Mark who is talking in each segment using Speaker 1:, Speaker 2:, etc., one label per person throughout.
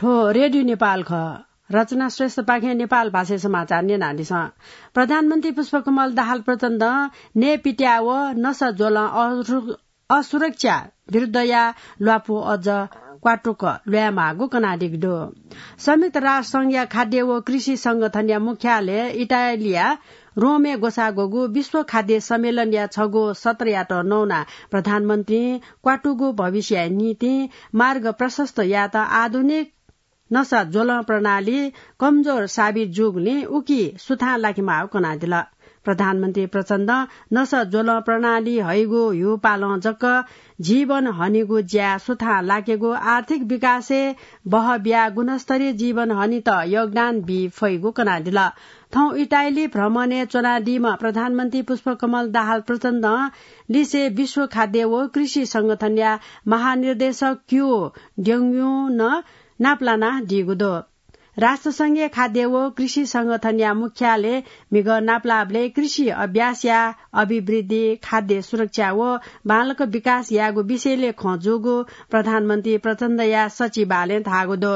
Speaker 1: ठो रेडियो नेपाल ख रचना श्रेष्ठ पाखे नेपाल भाषा समाचार ने नानी छ प्रधानमन्त्री पुष्पकमल दाहाल प्रचण्ड ने पिट्या व नस जोल असुरक्षा विरुद्ध या ल्वापु अझ क्वाटोक ल्यामागो कनाडिक डो संयुक्त राष्ट्र संघ या खाद्य व कृषि संगठन या मुख्यालय इटालिया रोमे गोसागोगु विश्व खाद्य सम्मेलन या 6गो 17 या 9 प्रधानमन्त्री क्वाटुगो भविष्य नीति मार्ग प्रशस्त या त आधुनिक नसा जोल प्रणाली कमजोर साबित जुगले उकी सुथा लाखिमा कना दिल प्रधानमन्त्री प्रचण्ड नस जोल प्रणाली हैगो यो पाल जक्क जीवन हनिगो ज्या सुथा लागेगो आर्थिक विकासे बहब्या गुणस्तरीय जीवन हनि त योगदान बि फैगो कना दिल थौ इटाली भ्रमणे चोनाडीमा प्रधानमन्त्री पुष्पकमल दाहाल प्रचण्ड लिसे विश्व खाद्य व कृषि संगठन या महानिर्देशक क्यू ड्यङ्ग्यू न नाप्लाना दिगुदो राष्ट्रसंघीय खाद्य व कृषि संगठन या मुख्यालय मिग नाप्लाबले कृषि अभ्यास या अभिवृद्धि खाद्य सुरक्षा व बालक विकास यागो विषयले खजोगो प्रधानमन्त्री प्रचण्ड या सचिवालय थागुदो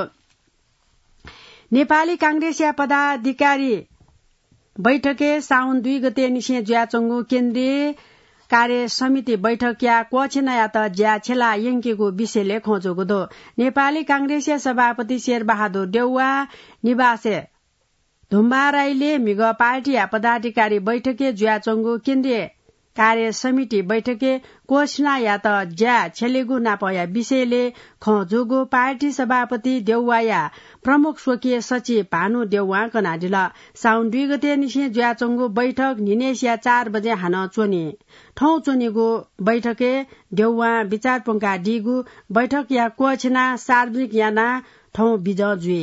Speaker 1: नेपाली कांग्रेस या पदाधिकारी बैठके साउन 2 गते निसे ज्याचंगो केन्द्रीय कार्य समिति बैठक या क्वछिना या त ज्या छेला यंकेको विषयले खोजोगो दो नेपाली कांग्रेस सभापति शेरबहादुर देउवा निवासे धुम्बाराईले मिग पार्टी या पदाधिकारी बैठके ज्याचंगो केन्द्रीय कार्य समिति बैठके कोषना या त ज्या छेलेगु नापया विषयले खजोगो पार्टी सभापति देउवा या प्रमुख स्वकीय सचिव भानु देउवा कनाडिल साउन 2 गते निसे ज्याचंगो बैठक निनेसिया 4 बजे हान चोनी ठौ चोनीगो बैठके देउवा विचार पंका डिगु बैठक या कोछना सार्वजनिक याना ठौ बिज जुए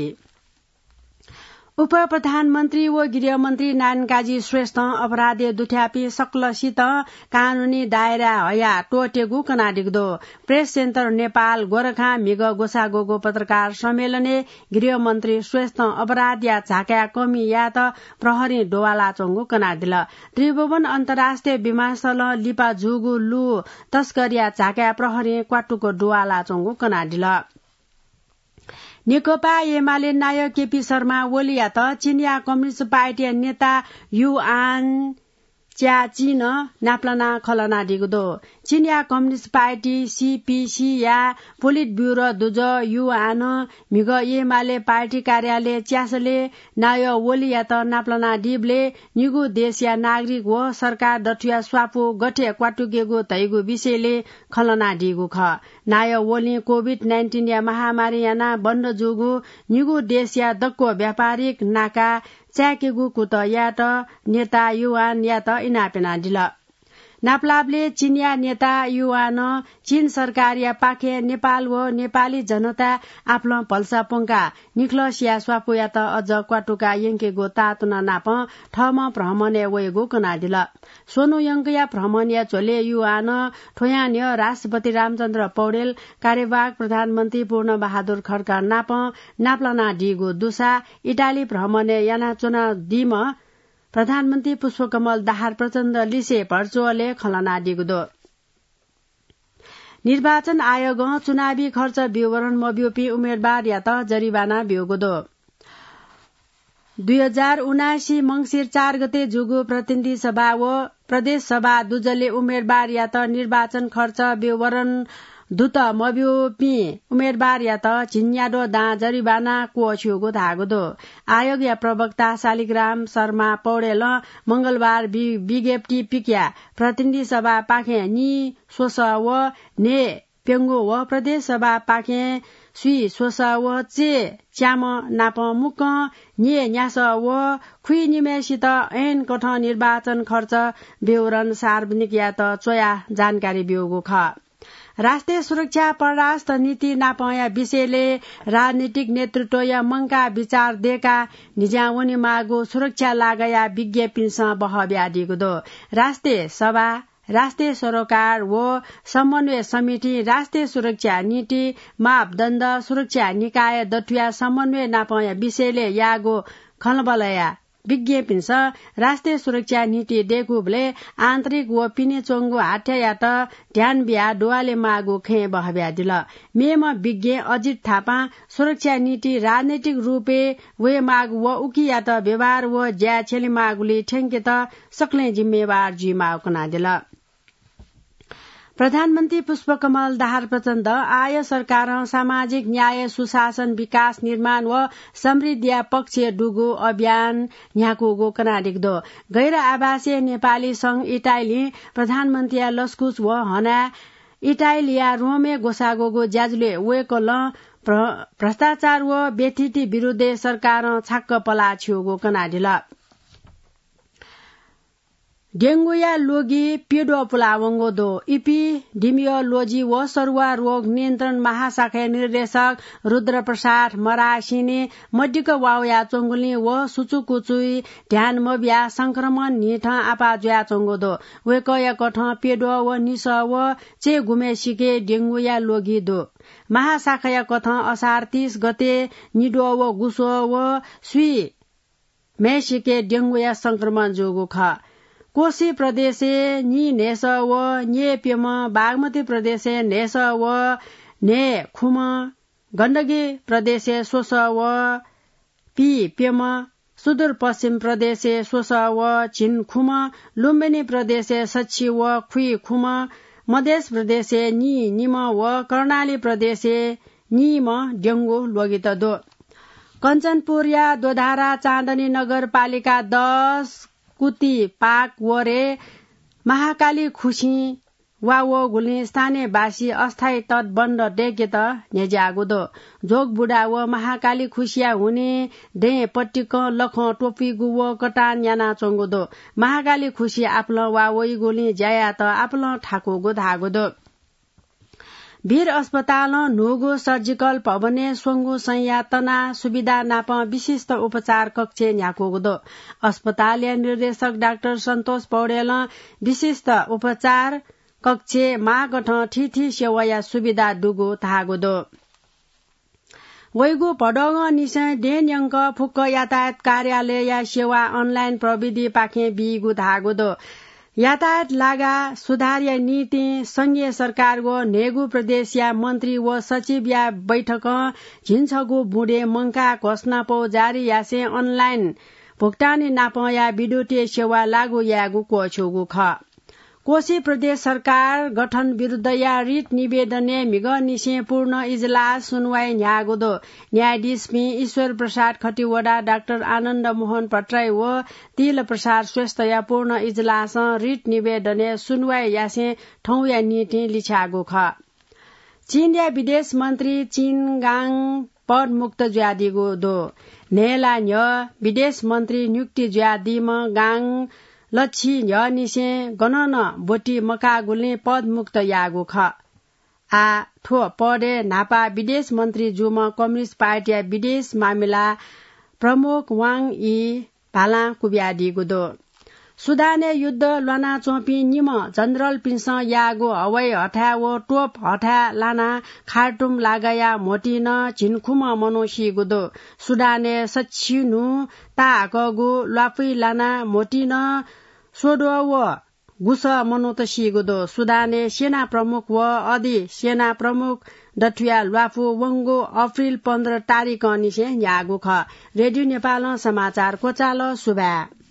Speaker 1: उप प्रधानमन्त्री व गृहमन्त्री नारायण काजी श्रेष्ठ अपराधी दुठ्यापी सक्लसित कानूनी दायरा हया टोटेगु कनाडिग्दो प्रेस सेन्टर नेपाल गोरखा मिग गोसागोगो पत्रकार सम्मेलने गृहमन्त्री श्रेष्ठ अपराध या झाका कमी या त प्रहरी डोवाला चंगु कनाडिल त्रिभुवन अन्तर्राष्ट्रिय विमानस्थल लिपा जुगु लु तस्करिया झाका प्रहरी क्वाटुको डोवाला चंगु कनाडिल नेकपा एमाले नायक केपी शर्मा ओली या त चिनिया कम्युनिस्ट पार्टी नेता युआन च्याचिन नाप्लाना खलना दिगदो चिनिया कम्युनिस्ट पार्टी सीपीसी या पोलिट ब्यूरो दुज युआन मिग एमाले पार्टी कार्यालय च्यासले नाय ओली या त नाप्लाना डिबले निगु देश या नागरिक व सरकार दठुया स्वापो गठे क्वाटुगेगो तैगु विषयले खलना दिगु ख नाय ओली कोभिड-19 या महामारी याना बन्द जुगु निगु देश या दक्को व्यापारिक नाका च्याकेगु कुत या त नेता युआन या त इनापेना दिल नाप्लाबले चिनिया नेता युआन चीन सरकार या पाखे नेपाल व नेपाली जनता आफ्नो भल्सा पंका निक्लस या स्वापो या त अझ क्वाटुका यंकेगो तातुना नाप ठम भ्रमणे वयगो कनादिल सोनु यंक या भ्रमण या चोले युआन ठोयान्य राष्ट्रपति रामचन्द्र पौडेल कार्यवाहक प्रधानमन्त्री पूर्ण बहादुर खड्का नाप नाप्लाना डिगो दुसा इटाली भ्रमणे याना चुना दिम प्रधानमन्त्री पुष्पकमल दाहाल प्रचण्ड लिसे भर्चुअले खलना दिगुदो निर्वाचन आयोग चुनावी खर्च विवरण मब्योपी उम्मेदवार या त जरिवाना बिउगुदो 2079 मंगिर 4 गते जुगु प्रतिनिधि सभा व प्रदेश सभा दुजले उम्मेदवार या त निर्वाचन खर्च विवरण दुत मब्योपी उम्मेदवार या त झिन्याडो दा जरिवाना कुछ्युगो धागुदो आयोग या प्रवक्ता शालिग्राम शर्मा पौडेल मंगलबार विज्ञप्ति पिक्या प्रतिनिधि सभा पाखे नि सोस व ने पेंगो व प्रदेश सभा पाखे सुई सोस व चे च्याम नाप मुक ने न्यास व खुई निमेसित ऐन कठ निर्वाचन खर्च विवरण सार्वजनिक या त चोया जानकारी बिउगो ख राष्ट्रिय सुरक्षा परराष्ट्र नीति नापया विषयले राजनीतिक नेतृत्व या मंका विचार देका निजावनी मागो सुरक्षा लागया विज्ञपिनस बहब्या दिगुदो राष्ट्रिय सभा राष्ट्रिय सरोकार व समन्वय समिति राष्ट्रिय सुरक्षा नीति मापदण्ड सुरक्षा निकाय दठुया समन्वय नापया विषयले यागो खलबलया विज्ञ पिन्छ राष्ट्रिय सुरक्षा नीति देखुबले आन्तरिक व पिने चोंगु हाट्या या त ध्यान बिहा डुवाले मागु खे बहब्या दिल मेमा विज्ञ अजित थापा सुरक्षा नीति राजनैतिक रूपे वे माग व उकी या त व्यवहार व ज्या छेली मागुले ठेंके त सक्ले जिम्मेवार जी माग कना दिल प्रधानमन्त्री पुष्पकमल दाहाल प्रचण्ड आय सरकार सामाजिक न्याय सुशासन विकास निर्माण व समृद्धि पक्ष डुगो अभियान यहाँको गोकना देख्दो गैर आवासीय नेपाली संघ इटाली प्रधानमन्त्री लस्कुस व हना इटालिया रोमे गोसागोगो ज्याजुले वेकल भ्रष्टाचार व व्यथिति विरुद्ध सरकार छाक्क पला छियोगो कना दिल डेंगुया लोगी पीडो पुलावंगो दो इपिडेमियोलॉजी व सरुवा रोग नियन्त्रण महाशाखा निर्देशक रुद्र प्रसाद मरासिने मड्डिक वाउया चोंगुली व सुचुकुचुई ध्यान मबिया संक्रमण निठ आपा जुया चोंगो दो वेकया कठ पेडो व निस व चे गुमे सिके डेंगुया लोगी दो महाशाखा कथ असार 30 गते निडो व गुसो व सुई मेसिके डेंगुया संक्रमण जोगो ख कोशी प्रदेश नि नेस व ने पेम बागमती प्रदेश नेस व ने खुम गण्डकी प्रदेश सोस व पी पेम सुदूर पश्चिम प्रदेश सोस व छिन खुम लुम्बिनी प्रदेश सच्छी व खुई खुम मध्य प्रदेश नि निम व कर्णाली प्रदेश निम डेंगु लोगित दो कञ्चनपुर या दोधारा चाँदनी नगरपालिका 10 कुती पाक वरे महाकाली खुशी वावो गुल्ने स्थानीयवासी अस्थायी तटबन्ध डेके त नेज्यागो दो जोग बुढा व महाकाली खुशिया हुने डे पट्टिक लख टोपी गुव कटान याना चोंगो दो महाकाली खुशी आप्ल वावोई गोली ज्याया त आप्ल ठाको गो धागो दो वीर अस्पताल नोगो सर्जिकल भवने सोंगो संयातना सुविधा नाप विशिष्ट उपचार कक्ष न्याको दो अस्पताल निर्देशक डाक्टर सन्तोष पौडेल विशिष्ट उपचार कक्ष मागठ ठिठी सेवा सुविधा डुगो थागो दो वैगो पडग निशय डेन्यंक फुक्क यातायात कार्यालय या सेवा अनलाइन प्रविधि पाखे बिगु धागो दो यातायात लागा सुधार या नीति संघीय सरकार व नेगु प्रदेश या मन्त्री व सचिव या बैठक झिन्छगु बुढे मंका घोषणा पो जारी यासे अनलाइन भुक्तानी नाप या विद्युतीय सेवा लागू यागु कोछोगु ख कोशी प्रदेश सरकार गठन विरुद्ध या रिट निवेदने मिग निसे पूर्ण इजलास सुनवाई न्यागो दो न्यायाधीश पी ईश्वर प्रसाद खटिवडा डाक्टर आनन्द मोहन भट्टराई व तिल प्रसाद श्रेष्ठ या पूर्ण इजलास रिट निवेदने सुनवाई यासे ठौँ या नीति लिछागो ख चीन या विदेश मन्त्री चिनगाङ पद मुक्त ज्यादिगो दो नेला न्य विदेश मन्त्री नियुक्ति ज्यादिम गाङ लच्छी निसे गणन बोटी मका गुल्ने पद मुक्त यागो ख आ ठो पदे नापा विदेश मन्त्री जुम कम्युनिस्ट पार्टी या विदेश मामिला प्रमुख वाङ ई भाला कुब्यादी गुदो सुदाने युद्ध लना चोपी निम जनरल पिंस यागो हवाई हठा व टोप हठा लाना खार्टुम लगाया मोटिन झिनखुम मनोसी गुदो सुदाने सच्छिनु तागो लाफी लाना मोटिन सोडो व गुस मनोतसी गुदो सुदाने सेना प्रमुख व अधि सेना प्रमुख डठुया ल्वाफु वंगो अप्रिल 15 तारिक निसे यागो ख रेडियो नेपाल समाचार कोचालो सुबा